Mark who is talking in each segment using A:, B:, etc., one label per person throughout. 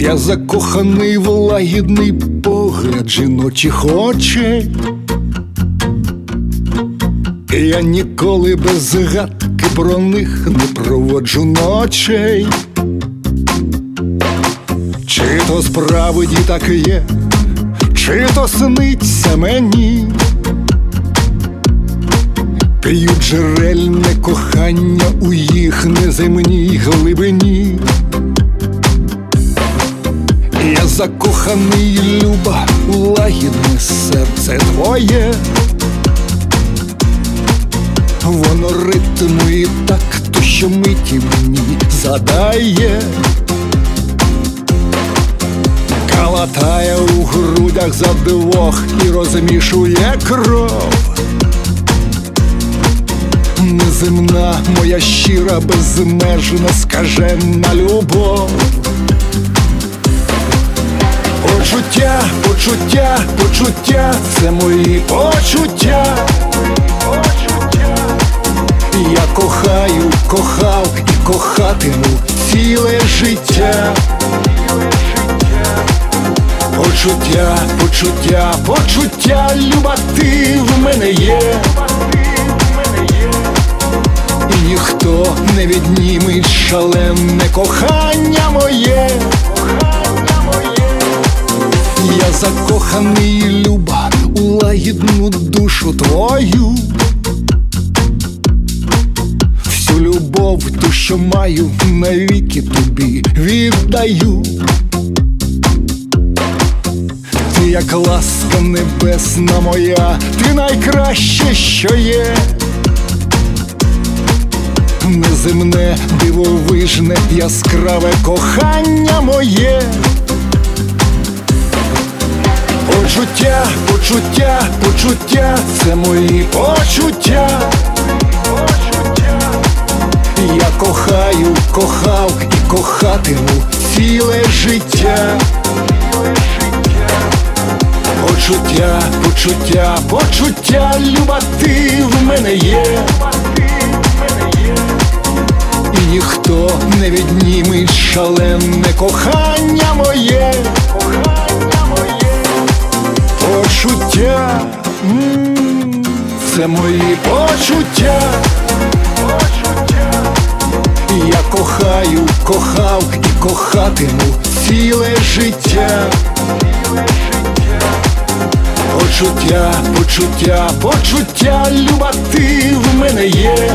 A: Я закоханий в лагідний погляд жіночих очей. Я ніколи без згадки про них не проводжу ночей. Чи то справді так є, чи то сниться мені, п'ють джерельне кохання у їх неземній глибині. Я закоханий, люба, у лагідне серце твоє. Воно ритму і такту щомиті мені задає, калатає у грудях за двох і розмішує кров. Неземна моя щира, безмежна, скажена любов. Почуття, почуття, почуття, це мої почуття. Я кохаю, кохав і кохатиму ціле життя. Почуття, почуття, почуття, люба, ти в мене є. І ніхто не відніметь шалене кохання моє. Я закоханий, люба, у лагідну душу твою. Всю любов, ту, що маю, навіки тобі віддаю. Ти як ласка небесна моя, ти найкраще, що є. Неземне, дивовижне, яскраве кохання моє. Почуття, почуття, почуття, це мої почуття. Я кохаю, кохав і кохатиму ціле життя. Почуття, почуття, почуття, люба, ти в мене є. І ніхто не відніметь шалене кохання моє. Почуття, це мої почуття. Я кохаю, кохав і кохатиму ціле життя. Почуття, почуття, почуття, люба, ти в мене є.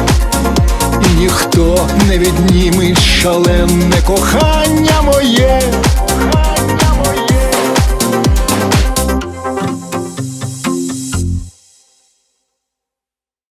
A: І ніхто не відніметь шалене кохання моє.